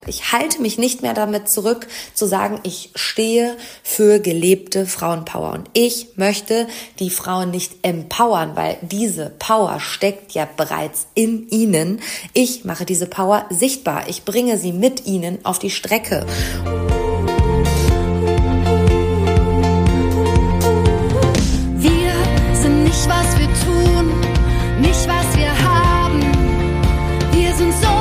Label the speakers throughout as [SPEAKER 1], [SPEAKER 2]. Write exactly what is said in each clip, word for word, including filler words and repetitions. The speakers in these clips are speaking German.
[SPEAKER 1] Ich halte mich nicht mehr damit zurück, zu sagen, ich stehe für gelebte Frauenpower. Und ich möchte die Frauen nicht empowern, weil diese Power steckt ja bereits in ihnen. Ich mache diese Power sichtbar. Ich bringe sie mit ihnen auf die Strecke.
[SPEAKER 2] Wir sind nicht, was wir tun, nicht, was wir haben. Wir sind so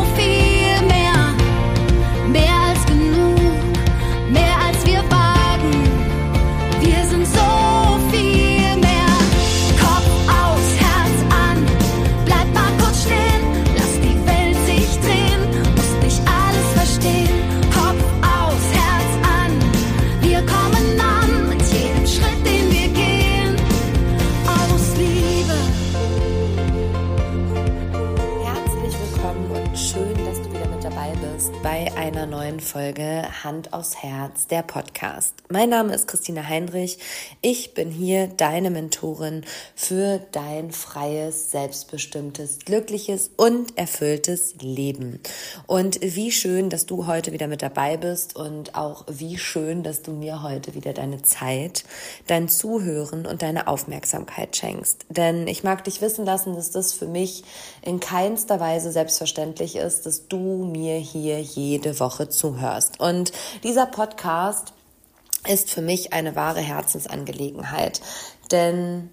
[SPEAKER 1] bei einer neuen Folge Hand aufs Herz, der Podcast. Mein Name ist Christina Heinrich. Ich bin hier deine Mentorin für dein freies, selbstbestimmtes, glückliches und erfülltes Leben. Und wie schön, dass du heute wieder mit dabei bist und auch wie schön, dass du mir heute wieder deine Zeit, dein Zuhören und deine Aufmerksamkeit schenkst. Denn ich mag dich wissen lassen, dass das für mich in keinster Weise selbstverständlich ist, dass du mir hier jede Woche zuhörst. Und dieser Podcast ist für mich eine wahre Herzensangelegenheit, denn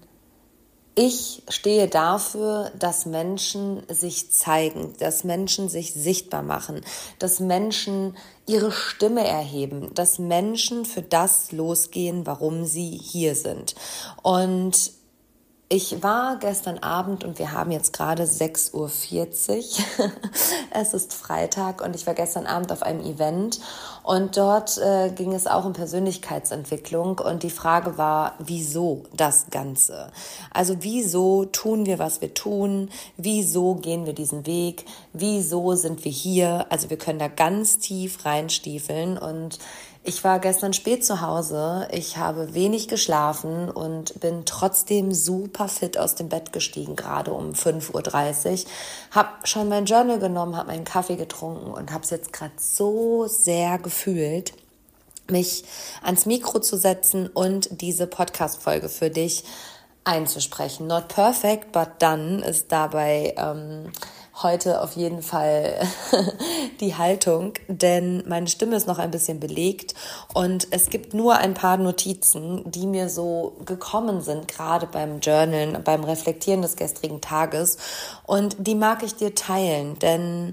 [SPEAKER 1] ich stehe dafür, dass Menschen sich zeigen, dass Menschen sich sichtbar machen, dass Menschen ihre Stimme erheben, dass Menschen für das losgehen, warum sie hier sind. Und ich war gestern Abend und wir haben jetzt gerade sechs Uhr vierzig. Es ist Freitag und ich war gestern Abend auf einem Event und dort äh, ging es auch um Persönlichkeitsentwicklung und die Frage war, wieso das Ganze? Also wieso tun wir, was wir tun? Wieso gehen wir diesen Weg? Wieso sind wir hier? Also wir können da ganz tief reinstiefeln und ich war gestern spät zu Hause, ich habe wenig geschlafen und bin trotzdem super fit aus dem Bett gestiegen, gerade um fünf Uhr dreißig. Habe schon mein Journal genommen, habe meinen Kaffee getrunken und habe es jetzt gerade so sehr gefühlt, mich ans Mikro zu setzen und diese Podcast-Folge für dich einzusprechen. Not perfect, but done ist dabei ähm, heute auf jeden Fall die Haltung, denn meine Stimme ist noch ein bisschen belegt und es gibt nur ein paar Notizen, die mir so gekommen sind, gerade beim Journalen, beim Reflektieren des gestrigen Tages und die mag ich dir teilen, denn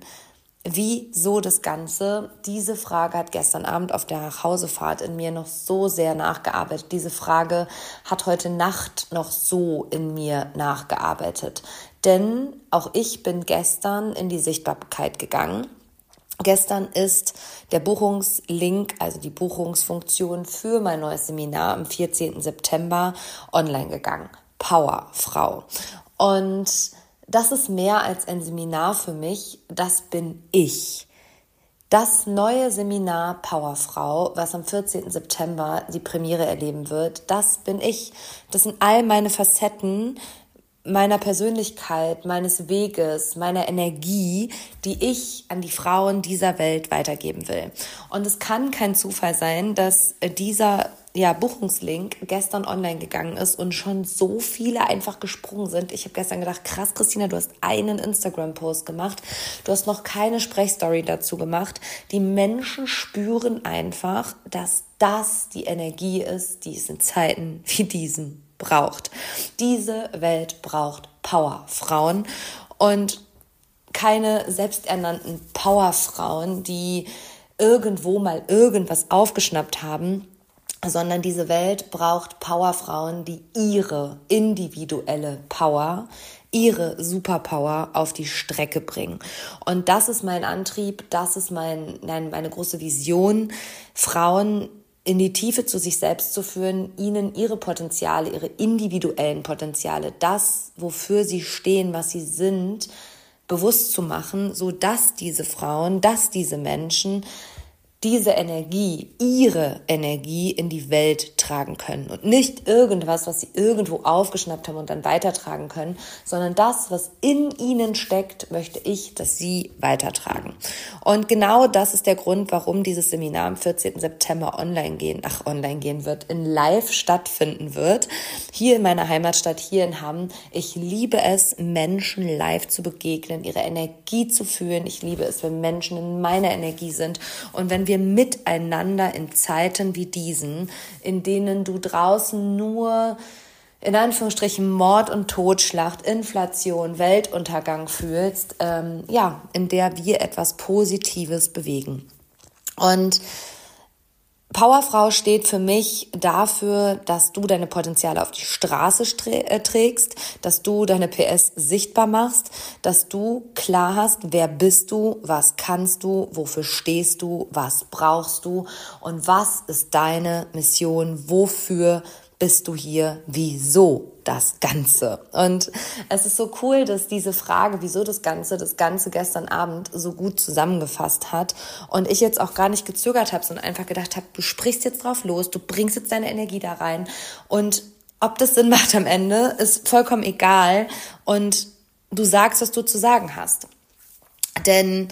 [SPEAKER 1] wieso das Ganze? Diese Frage hat gestern Abend auf der Nachhausefahrt in mir noch so sehr nachgearbeitet. Diese Frage hat heute Nacht noch so in mir nachgearbeitet. Denn auch ich bin gestern in die Sichtbarkeit gegangen. Gestern ist der Buchungslink, also die Buchungsfunktion für mein neues Seminar am vierzehnten September online gegangen. Powerfrau. Und das ist mehr als ein Seminar für mich, das bin ich. Das neue Seminar Powerfrau, was am vierzehnten September die Premiere erleben wird, das bin ich. Das sind all meine Facetten meiner Persönlichkeit, meines Weges, meiner Energie, die ich an die Frauen dieser Welt weitergeben will. Und es kann kein Zufall sein, dass dieser ja, Buchungslink gestern online gegangen ist und schon so viele einfach gesprungen sind. Ich habe gestern gedacht, krass, Christina, du hast einen Instagram-Post gemacht. Du hast noch keine Sprechstory dazu gemacht. Die Menschen spüren einfach, dass das die Energie ist, die es in Zeiten wie diesen braucht. Diese Welt braucht Powerfrauen und keine selbsternannten Powerfrauen, die irgendwo mal irgendwas aufgeschnappt haben, sondern diese Welt braucht Powerfrauen, die ihre individuelle Power, ihre Superpower auf die Strecke bringen. Und das ist mein Antrieb, das ist mein, nein, meine große Vision, Frauen in die Tiefe zu sich selbst zu führen, ihnen ihre Potenziale, ihre individuellen Potenziale, das, wofür sie stehen, was sie sind, bewusst zu machen, so dass diese Frauen, dass diese Menschen diese Energie, ihre Energie in die Welt tragen können und nicht irgendwas, was sie irgendwo aufgeschnappt haben und dann weitertragen können, sondern das, was in ihnen steckt, möchte ich, dass sie weitertragen. Und genau das ist der Grund, warum dieses Seminar am vierzehnten September online gehen, ach, online gehen wird, in live stattfinden wird, hier in meiner Heimatstadt, hier in Hamm. Ich liebe es, Menschen live zu begegnen, ihre Energie zu fühlen. Ich liebe es, wenn Menschen in meiner Energie sind und wenn wir miteinander in Zeiten wie diesen, in denen du draußen nur in Anführungsstrichen Mord und Totschlacht, Inflation, Weltuntergang fühlst, ähm, ja, in der wir etwas Positives bewegen. Und Powerfrau steht für mich dafür, dass du deine Potenziale auf die Straße trägst, dass du deine P S sichtbar machst, dass du klar hast, wer bist du, was kannst du, wofür stehst du, was brauchst du und was ist deine Mission, wofür bist du hier, wieso das Ganze? Und es ist so cool, dass diese Frage, wieso das Ganze, das Ganze gestern Abend so gut zusammengefasst hat und ich jetzt auch gar nicht gezögert habe, sondern einfach gedacht habe, du sprichst jetzt drauf los, du bringst jetzt deine Energie da rein und ob das Sinn macht am Ende, ist vollkommen egal und du sagst, was du zu sagen hast. Denn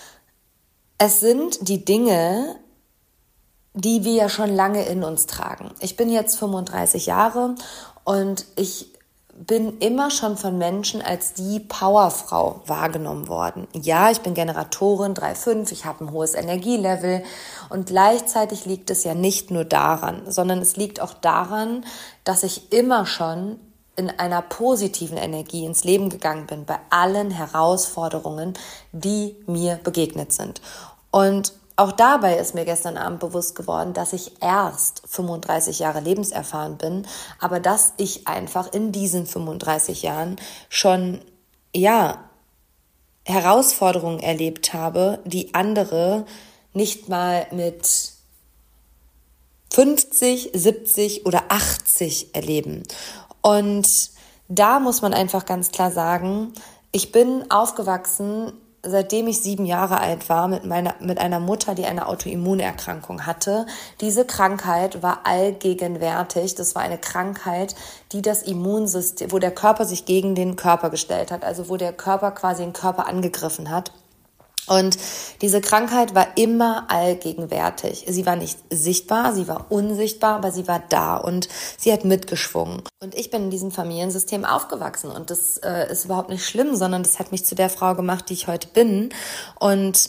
[SPEAKER 1] es sind die Dinge, die wir ja schon lange in uns tragen. Ich bin jetzt fünfunddreißig Jahre und ich bin immer schon von Menschen als die Powerfrau wahrgenommen worden. Ja, ich bin Generatorin drei fünf, ich habe ein hohes Energielevel und gleichzeitig liegt es ja nicht nur daran, sondern es liegt auch daran, dass ich immer schon in einer positiven Energie ins Leben gegangen bin, bei allen Herausforderungen, die mir begegnet sind. Und auch dabei ist mir gestern Abend bewusst geworden, dass ich erst fünfunddreißig Jahre lebenserfahren bin, aber dass ich einfach in diesen fünfunddreißig Jahren schon, ja, Herausforderungen erlebt habe, die andere nicht mal mit fünfzig, siebzig oder achtzig erleben. Und da muss man einfach ganz klar sagen, ich bin aufgewachsen, seitdem ich sieben Jahre alt war, mit meiner, mit einer Mutter, die eine Autoimmunerkrankung hatte. Diese Krankheit war allgegenwärtig. Das war eine Krankheit, die das Immunsystem, wo der Körper sich gegen den Körper gestellt hat, also wo der Körper quasi den Körper angegriffen hat. Und diese Krankheit war immer allgegenwärtig. Sie war nicht sichtbar, sie war unsichtbar, aber sie war da und sie hat mitgeschwungen. Und ich bin in diesem Familiensystem aufgewachsen und das äh, ist überhaupt nicht schlimm, sondern das hat mich zu der Frau gemacht, die ich heute bin. Und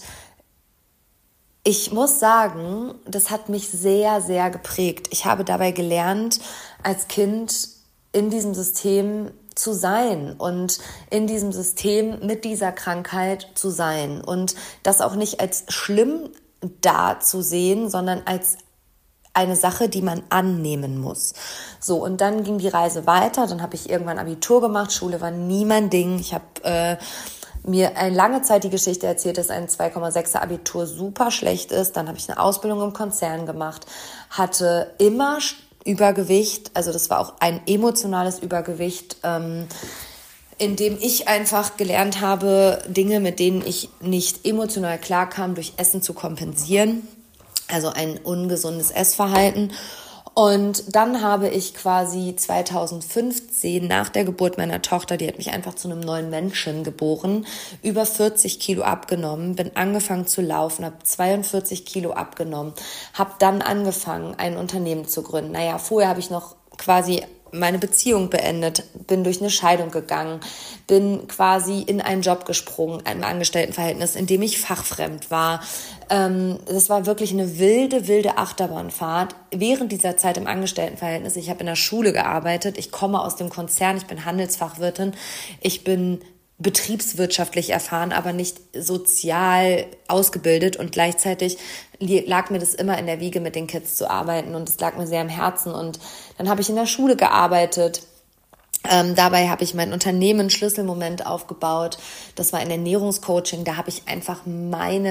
[SPEAKER 1] ich muss sagen, das hat mich sehr, sehr geprägt. Ich habe dabei gelernt, als Kind in diesem System zu sein und in diesem System mit dieser Krankheit zu sein und das auch nicht als schlimm darzusehen, sondern als eine Sache, die man annehmen muss. So, und dann ging die Reise weiter, dann habe ich irgendwann Abitur gemacht, Schule war nie mein Ding, ich habe äh, mir eine lange Zeit die Geschichte erzählt, dass ein zwei Komma sechser Abitur super schlecht ist, dann habe ich eine Ausbildung im Konzern gemacht, hatte immer Übergewicht, also das war auch ein emotionales Übergewicht, ähm, in dem ich einfach gelernt habe, Dinge, mit denen ich nicht emotional klarkam, durch Essen zu kompensieren, also ein ungesundes Essverhalten. Und dann habe ich quasi zweitausendfünfzehn nach der Geburt meiner Tochter, die hat mich einfach zu einem neuen Menschen geboren, über vierzig Kilo abgenommen, bin angefangen zu laufen, habe zweiundvierzig Kilo abgenommen, habe dann angefangen, ein Unternehmen zu gründen. Naja, vorher habe ich noch quasi meine Beziehung beendet, bin durch eine Scheidung gegangen, bin quasi in einen Job gesprungen, einem Angestelltenverhältnis, in dem ich fachfremd war. Ähm, das war wirklich eine wilde, wilde Achterbahnfahrt. Während dieser Zeit im Angestelltenverhältnis, ich habe in der Schule gearbeitet, ich komme aus dem Konzern, ich bin Handelsfachwirtin, ich bin betriebswirtschaftlich erfahren, aber nicht sozial ausgebildet und gleichzeitig lag mir das immer in der Wiege, mit den Kids zu arbeiten und es lag mir sehr am Herzen und dann habe ich in der Schule gearbeitet. Ähm, dabei habe ich mein Unternehmen Schlüsselmoment aufgebaut. Das war ein Ernährungscoaching. Da habe ich einfach meine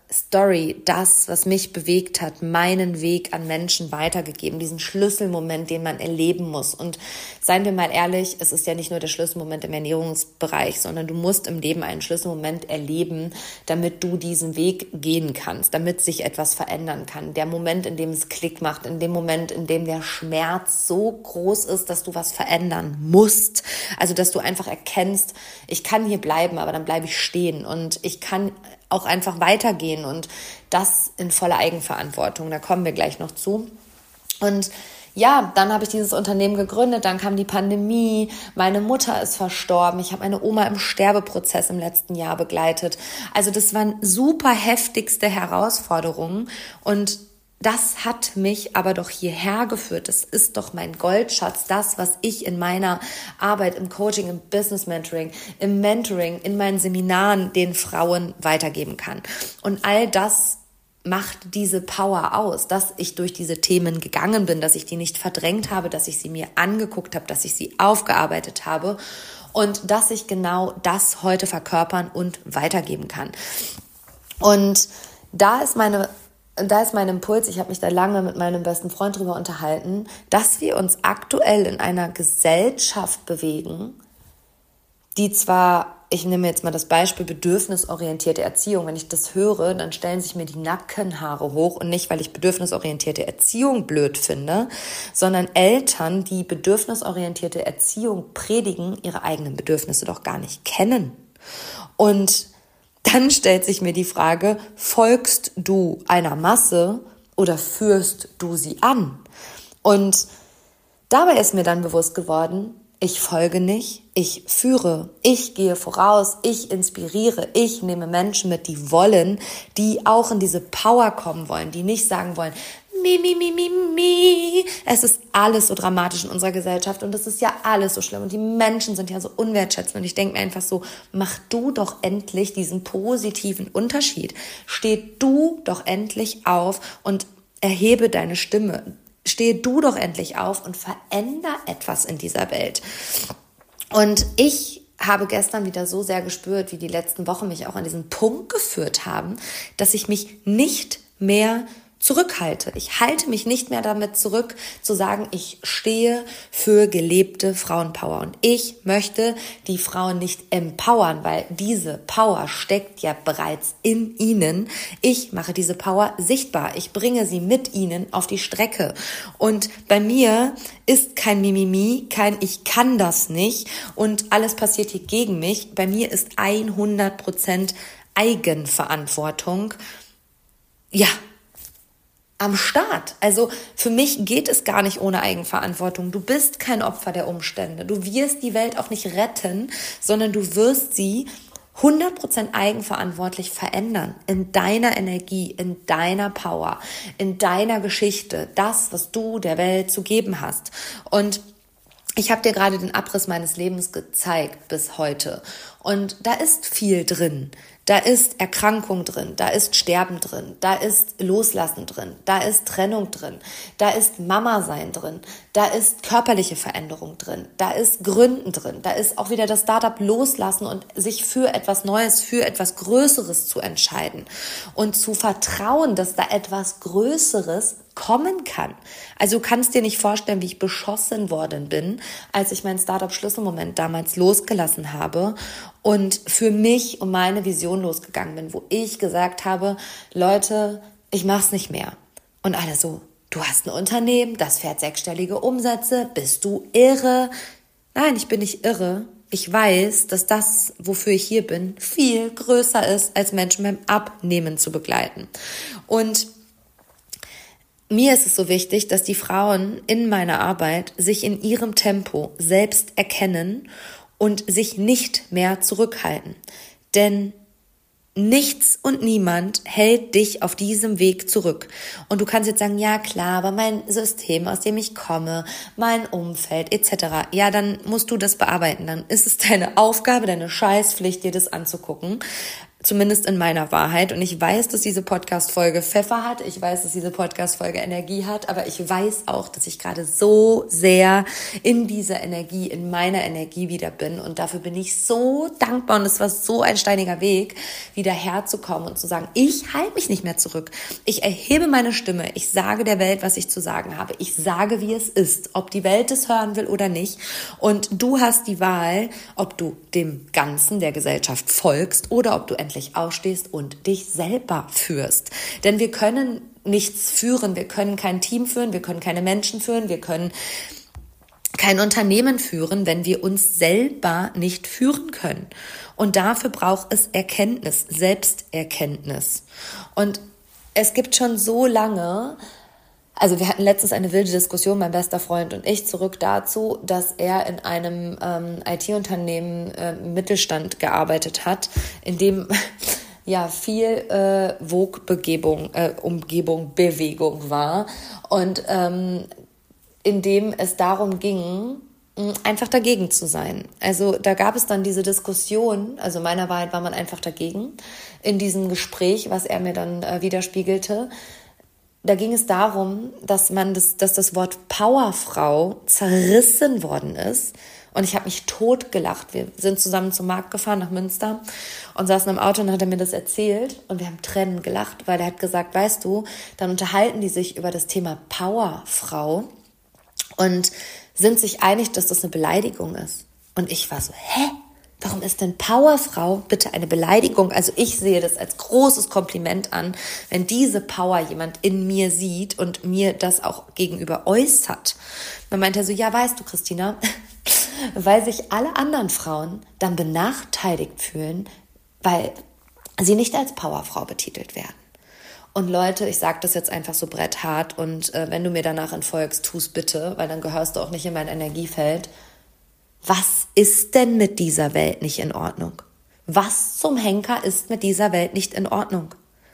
[SPEAKER 1] Story, das, was mich bewegt hat, meinen Weg an Menschen weitergegeben, diesen Schlüsselmoment, den man erleben muss. Und seien wir mal ehrlich, es ist ja nicht nur der Schlüsselmoment im Ernährungsbereich, sondern du musst im Leben einen Schlüsselmoment erleben, damit du diesen Weg gehen kannst, damit sich etwas verändern kann. Der Moment, in dem es Klick macht, in dem Moment, in dem der Schmerz so groß ist, dass du was verändern musst. Also, dass du einfach erkennst, ich kann hier bleiben, aber dann bleibe ich stehen und ich kann auch einfach weitergehen und das in voller Eigenverantwortung. Da kommen wir gleich noch zu. Und ja, dann habe ich dieses Unternehmen gegründet, dann kam die Pandemie, meine Mutter ist verstorben, ich habe meine Oma im Sterbeprozess im letzten Jahr begleitet. Also das waren super heftigste Herausforderungen und das hat mich aber doch hierher geführt. Das ist doch mein Goldschatz, das, was ich in meiner Arbeit, im Coaching, im Business Mentoring, im Mentoring, in meinen Seminaren den Frauen weitergeben kann. Und all das macht diese Power aus, dass ich durch diese Themen gegangen bin, dass ich die nicht verdrängt habe, dass ich sie mir angeguckt habe, dass ich sie aufgearbeitet habe und dass ich genau das heute verkörpern und weitergeben kann. Und da ist meine Da ist mein Impuls, ich habe mich da lange mit meinem besten Freund drüber unterhalten, dass wir uns aktuell in einer Gesellschaft bewegen, die zwar, ich nehme jetzt mal das Beispiel bedürfnisorientierte Erziehung, wenn ich das höre, dann stellen sich mir die Nackenhaare hoch und nicht, weil ich bedürfnisorientierte Erziehung blöd finde, sondern Eltern, die bedürfnisorientierte Erziehung predigen, ihre eigenen Bedürfnisse doch gar nicht kennen. Und dann stellt sich mir die Frage, folgst du einer Masse oder führst du sie an? Und dabei ist mir dann bewusst geworden, ich folge nicht, ich führe, ich gehe voraus, ich inspiriere, ich nehme Menschen mit, die wollen, die auch in diese Power kommen wollen, die nicht sagen wollen, mi, mi, mi, mi, mi. Es ist alles so dramatisch in unserer Gesellschaft und es ist ja alles so schlimm und die Menschen sind ja so unwertschätzend und ich denke mir einfach so, mach du doch endlich diesen positiven Unterschied. Steh du doch endlich auf und erhebe deine Stimme. Steh du doch endlich auf und veränder etwas in dieser Welt. Und ich habe gestern wieder so sehr gespürt, wie die letzten Wochen mich auch an diesen Punkt geführt haben, dass ich mich nicht mehr zurückhalte. Ich halte mich nicht mehr damit zurück, zu sagen, ich stehe für gelebte Frauenpower. Und ich möchte die Frauen nicht empowern, weil diese Power steckt ja bereits in ihnen. Ich mache diese Power sichtbar. Ich bringe sie mit ihnen auf die Strecke. Und bei mir ist kein Mimimi, kein ich kann das nicht und alles passiert hier gegen mich. Bei mir ist hundert Prozent Eigenverantwortung. Ja, am Start. Also für mich geht es gar nicht ohne Eigenverantwortung. Du bist kein Opfer der Umstände. Du wirst die Welt auch nicht retten, sondern du wirst sie hundert Prozent eigenverantwortlich verändern. In deiner Energie, in deiner Power, in deiner Geschichte. Das, was du der Welt zu geben hast. Und ich habe dir gerade den Abriss meines Lebens gezeigt bis heute. Und da ist viel drin. Da ist Erkrankung drin, da ist Sterben drin, da ist Loslassen drin, da ist Trennung drin, da ist Mama-Sein drin, da ist körperliche Veränderung drin, da ist Gründen drin, da ist auch wieder das Startup loslassen und sich für etwas Neues, für etwas Größeres zu entscheiden und zu vertrauen, dass da etwas Größeres kommen kann. Also du kannst dir nicht vorstellen, wie ich beschossen worden bin, als ich meinen Startup-Schlüsselmoment damals losgelassen habe und für mich und meine Vision losgegangen bin, wo ich gesagt habe, Leute, ich mach's nicht mehr. Und alle so, du hast ein Unternehmen, das fährt sechsstellige Umsätze, bist du irre? Nein, ich bin nicht irre. Ich weiß, dass das, wofür ich hier bin, viel größer ist, als Menschen beim Abnehmen zu begleiten. Und mir ist es so wichtig, dass die Frauen in meiner Arbeit sich in ihrem Tempo selbst erkennen und sich nicht mehr zurückhalten. Denn nichts und niemand hält dich auf diesem Weg zurück. Und du kannst jetzt sagen, ja klar, aber mein System, aus dem ich komme, mein Umfeld et cetera. Ja, dann musst du das bearbeiten. Dann ist es deine Aufgabe, deine Scheißpflicht, dir das anzugucken. zumindest in meiner Wahrheit. Und ich weiß, dass diese Podcast-Folge Pfeffer hat. Ich weiß, dass diese Podcast-Folge Energie hat. Aber ich weiß auch, dass ich gerade so sehr in dieser Energie, in meiner Energie wieder bin. Und dafür bin ich so dankbar. Und es war so ein steiniger Weg, wieder herzukommen und zu sagen, ich halte mich nicht mehr zurück. Ich erhebe meine Stimme. Ich sage der Welt, was ich zu sagen habe. Ich sage, wie es ist, ob die Welt es hören will oder nicht. Und du hast die Wahl, ob du dem Ganzen der Gesellschaft folgst oder ob du endlich aufstehst und dich selber führst. Denn wir können nichts führen, wir können kein Team führen, wir können keine Menschen führen, wir können kein Unternehmen führen, wenn wir uns selber nicht führen können. Und dafür braucht es Erkenntnis, Selbsterkenntnis. Und es gibt schon so lange, also wir hatten letztens eine wilde Diskussion, mein bester Freund und ich, zurück dazu, dass er in einem ähm, I T-Unternehmen äh, im Mittelstand gearbeitet hat, in dem ja viel äh, Vogue-Begebung, äh, Umgebung, Bewegung war und ähm, in dem es darum ging, einfach dagegen zu sein. Also da gab es dann diese Diskussion, also meiner Wahrheit war man einfach dagegen, in diesem Gespräch, was er mir dann äh, widerspiegelte. Da ging es darum, dass man das, dass das Wort Powerfrau zerrissen worden ist. Und ich habe mich totgelacht. Wir sind zusammen zum Markt gefahren nach Münster und saßen im Auto und hat er mir das erzählt. Und wir haben Tränen gelacht, weil er hat gesagt, weißt du, dann unterhalten die sich über das Thema Powerfrau und sind sich einig, dass das eine Beleidigung ist. Und ich war so, hä? Warum ist denn Powerfrau bitte eine Beleidigung? Also ich sehe das als großes Kompliment an, wenn diese Power jemand in mir sieht und mir das auch gegenüber äußert. Dann meint er so, ja, weißt du, Christina, weil sich alle anderen Frauen dann benachteiligt fühlen, weil sie nicht als Powerfrau betitelt werden. Und Leute, ich sage das jetzt einfach so bretthart und äh, wenn du mir danach entfolgst, tu's bitte, weil dann gehörst du auch nicht in mein Energiefeld. Was ist denn mit dieser Welt nicht in Ordnung? Was zum Henker ist mit dieser Welt nicht in Ordnung?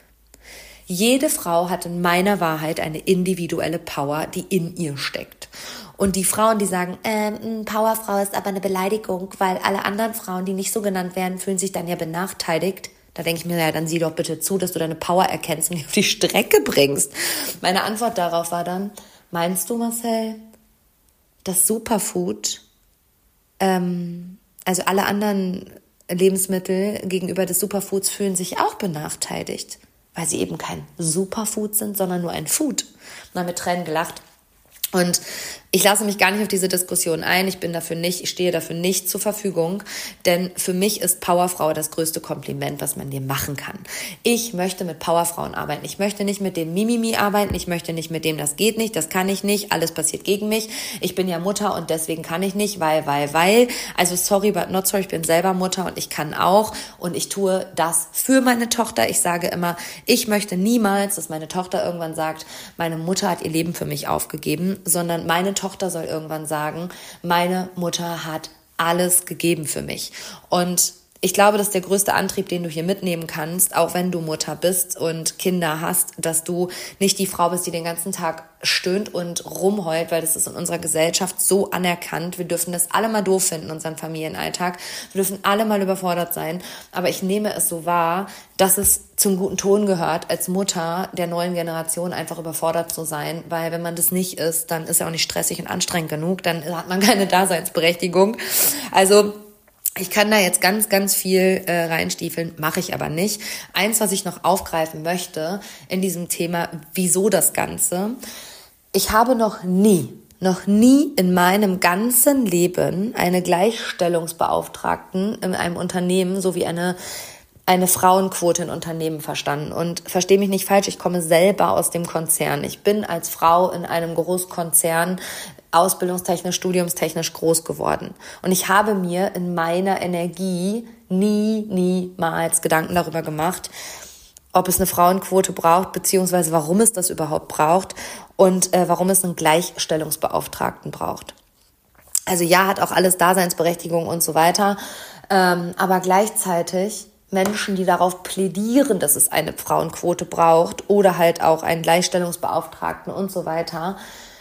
[SPEAKER 1] Jede Frau hat in meiner Wahrheit eine individuelle Power, die in ihr steckt. Und die Frauen, die sagen, ähm, Powerfrau ist aber eine Beleidigung, weil alle anderen Frauen, die nicht so genannt werden, fühlen sich dann ja benachteiligt. Da denke ich mir, ja, dann sieh doch bitte zu, dass du deine Power erkennst und die auf die Strecke bringst. Meine Antwort darauf war dann, meinst du, Marcel, das Superfood, ähm, also alle anderen Lebensmittel gegenüber des Superfoods fühlen sich auch benachteiligt, weil sie eben kein Superfood sind, sondern nur ein Food. Und dann mit Tränen gelacht. Und ich lasse mich gar nicht auf diese Diskussion ein. Ich bin dafür nicht, ich stehe dafür nicht zur Verfügung, denn für mich ist Powerfrau das größte Kompliment, was man dir machen kann. Ich möchte mit Powerfrauen arbeiten. Ich möchte nicht mit dem Mimimi arbeiten. Ich möchte nicht mit dem, das geht nicht, das kann ich nicht, alles passiert gegen mich. Ich bin ja Mutter und deswegen kann ich nicht, weil, weil, weil. Also sorry, but not sorry, ich bin selber Mutter und ich kann auch und ich tue das für meine Tochter. Ich sage immer, ich möchte niemals, dass meine Tochter irgendwann sagt, meine Mutter hat ihr Leben für mich aufgegeben, sondern meine Tochter soll irgendwann sagen, meine Mutter hat alles gegeben für mich. Und ich glaube, das ist der größte Antrieb, den du hier mitnehmen kannst, auch wenn du Mutter bist und Kinder hast, dass du nicht die Frau bist, die den ganzen Tag stöhnt und rumheult, weil das ist in unserer Gesellschaft so anerkannt. Wir dürfen das alle mal doof finden, unseren Familienalltag. Wir dürfen alle mal überfordert sein. Aber ich nehme es so wahr, dass es zum guten Ton gehört, als Mutter der neuen Generation einfach überfordert zu sein, weil wenn man das nicht ist, dann ist ja auch nicht stressig und anstrengend genug, dann hat man keine Daseinsberechtigung. Also ich kann da jetzt ganz, ganz viel äh, reinstiefeln, mache ich aber nicht. Eins, was ich noch aufgreifen möchte in diesem Thema, wieso das Ganze. Ich habe noch nie, noch nie in meinem ganzen Leben eine Gleichstellungsbeauftragten in einem Unternehmen sowie eine eine Frauenquote in Unternehmen verstanden. Und verstehe mich nicht falsch, ich komme selber aus dem Konzern. Ich bin als Frau in einem Großkonzern ausbildungstechnisch, studiumstechnisch groß geworden. Und ich habe mir in meiner Energie nie, niemals Gedanken darüber gemacht, ob es eine Frauenquote braucht, beziehungsweise warum es das überhaupt braucht und äh, warum es einen Gleichstellungsbeauftragten braucht. Also ja, hat auch alles Daseinsberechtigung und so weiter, ähm, aber gleichzeitig Menschen, die darauf plädieren, dass es eine Frauenquote braucht oder halt auch einen Gleichstellungsbeauftragten und so weiter,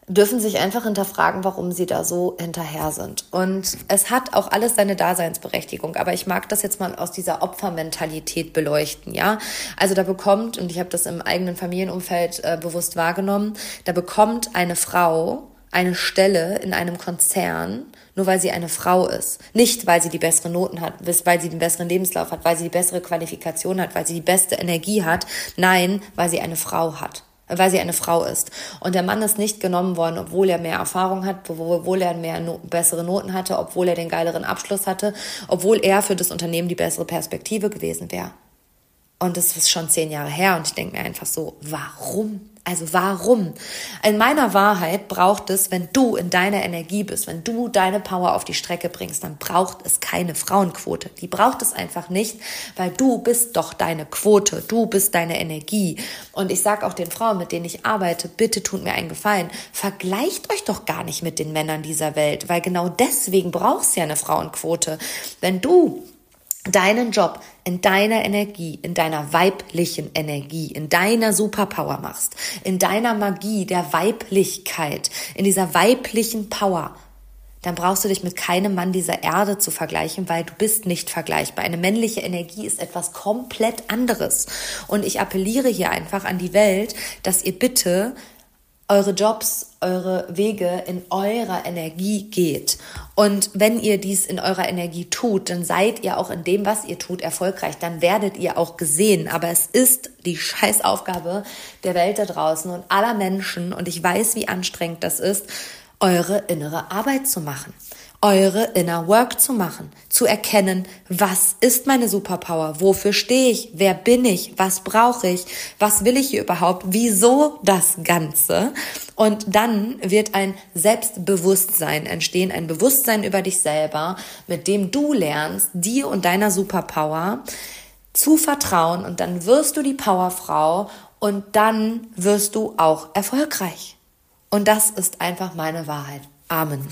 [SPEAKER 1] dürfen sich einfach hinterfragen, warum sie da so hinterher sind. Und es hat auch alles seine Daseinsberechtigung, aber ich mag das jetzt mal aus dieser Opfermentalität beleuchten, ja. Also da bekommt, und ich habe das im eigenen Familienumfeld äh, bewusst wahrgenommen, da bekommt eine Frau eine Stelle in einem Konzern, nur weil sie eine Frau ist. Nicht, weil sie die besseren Noten hat, weil sie den besseren Lebenslauf hat, weil sie die bessere Qualifikation hat, weil sie die beste Energie hat. Nein, weil sie eine Frau hat. Weil sie eine Frau ist. Und der Mann ist nicht genommen worden, obwohl er mehr Erfahrung hat, obwohl er mehr no- bessere Noten hatte, obwohl er den geileren Abschluss hatte, obwohl er für das Unternehmen die bessere Perspektive gewesen wäre. Und das ist schon zehn Jahre her und ich denke mir einfach so, warum? Also warum? In meiner Wahrheit braucht es, wenn du in deiner Energie bist, wenn du deine Power auf die Strecke bringst, dann braucht es keine Frauenquote. Die braucht es einfach nicht, weil du bist doch deine Quote, du bist deine Energie. Und ich sage auch den Frauen, mit denen ich arbeite, bitte tut mir einen Gefallen, vergleicht euch doch gar nicht mit den Männern dieser Welt, weil genau deswegen brauchst du ja eine Frauenquote. Wenn du deinen Job in deiner Energie, in deiner weiblichen Energie, in deiner Superpower machst, in deiner Magie der Weiblichkeit, in dieser weiblichen Power, dann brauchst du dich mit keinem Mann dieser Erde zu vergleichen, weil du bist nicht vergleichbar. Eine männliche Energie ist etwas komplett anderes. Und ich appelliere hier einfach an die Welt, dass ihr bitte eure Jobs, eure Wege in eurer Energie geht. Und wenn ihr dies in eurer Energie tut, dann seid ihr auch in dem, was ihr tut, erfolgreich. Dann werdet ihr auch gesehen. Aber es ist die Scheißaufgabe der Welt da draußen und aller Menschen, und ich weiß, wie anstrengend das ist, eure innere Arbeit zu machen. Eure Inner Work zu machen, zu erkennen, was ist meine Superpower, wofür stehe ich, wer bin ich, was brauche ich, was will ich hier überhaupt, wieso das Ganze. Und dann wird ein Selbstbewusstsein entstehen, ein Bewusstsein über dich selber, mit dem du lernst, dir und deiner Superpower zu vertrauen, und dann wirst du die Powerfrau und dann wirst du auch erfolgreich. Und das ist einfach meine Wahrheit. Amen.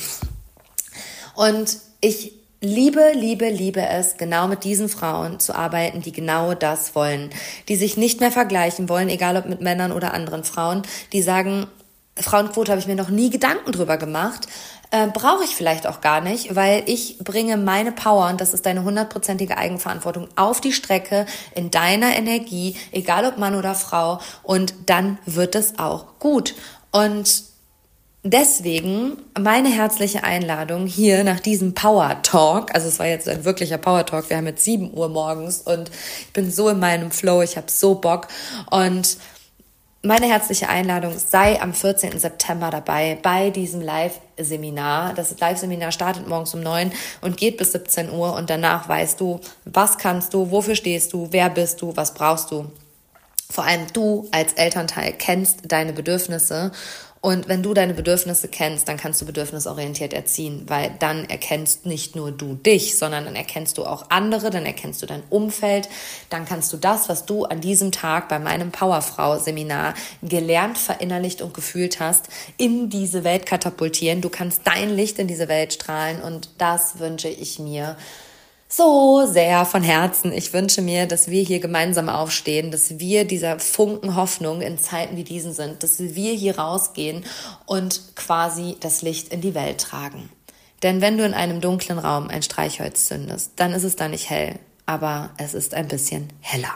[SPEAKER 1] Und ich liebe, liebe, liebe es, genau mit diesen Frauen zu arbeiten, die genau das wollen, die sich nicht mehr vergleichen wollen, egal ob mit Männern oder anderen Frauen, die sagen, Frauenquote habe ich mir noch nie Gedanken drüber gemacht, äh, brauche ich vielleicht auch gar nicht, weil ich bringe meine Power, und das ist deine hundertprozentige Eigenverantwortung, auf die Strecke in deiner Energie, egal ob Mann oder Frau, und dann wird es auch gut. Und deswegen meine herzliche Einladung hier nach diesem Power Talk, also es war jetzt ein wirklicher Power Talk, wir haben jetzt sieben Uhr morgens und ich bin so in meinem Flow, ich habe so Bock, und meine herzliche Einladung, sei am vierzehnten September dabei bei diesem Live-Seminar. Das Live-Seminar startet morgens um neun und geht bis siebzehn Uhr, und danach weißt du, was kannst du, wofür stehst du, wer bist du, was brauchst du. Vor allem du als Elternteil kennst deine Bedürfnisse. Und wenn du deine Bedürfnisse kennst, dann kannst du bedürfnisorientiert erziehen, weil dann erkennst nicht nur du dich, sondern dann erkennst du auch andere, dann erkennst du dein Umfeld, dann kannst du das, was du an diesem Tag bei meinem Powerfrau-Seminar gelernt, verinnerlicht und gefühlt hast, in diese Welt katapultieren. Du kannst dein Licht in diese Welt strahlen, und das wünsche ich mir so sehr von Herzen. Ich wünsche mir, dass wir hier gemeinsam aufstehen, dass wir dieser Funken Hoffnung in Zeiten wie diesen sind, dass wir hier rausgehen und quasi das Licht in die Welt tragen. Denn wenn du in einem dunklen Raum ein Streichholz zündest, dann ist es da nicht hell, aber es ist ein bisschen heller.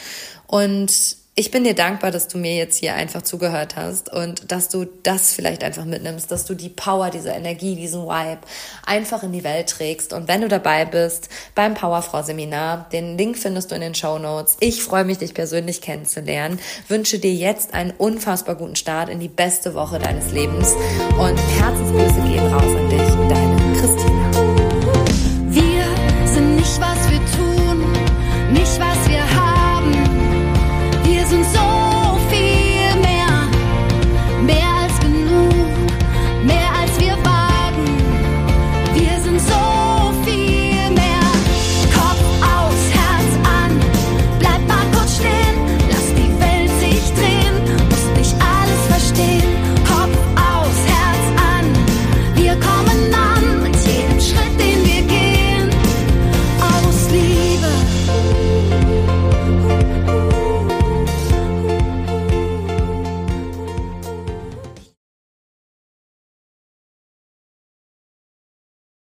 [SPEAKER 1] Und ich bin dir dankbar, dass du mir jetzt hier einfach zugehört hast und dass du das vielleicht einfach mitnimmst, dass du die Power, diese Energie, diesen Vibe einfach in die Welt trägst. Und wenn du dabei bist beim Powerfrau-Seminar, den Link findest du in den Shownotes. Ich freue mich, dich persönlich kennenzulernen. Wünsche dir jetzt einen unfassbar guten Start in die beste Woche deines Lebens. Und Herzensgrüße gehen raus an dich, deine Christine.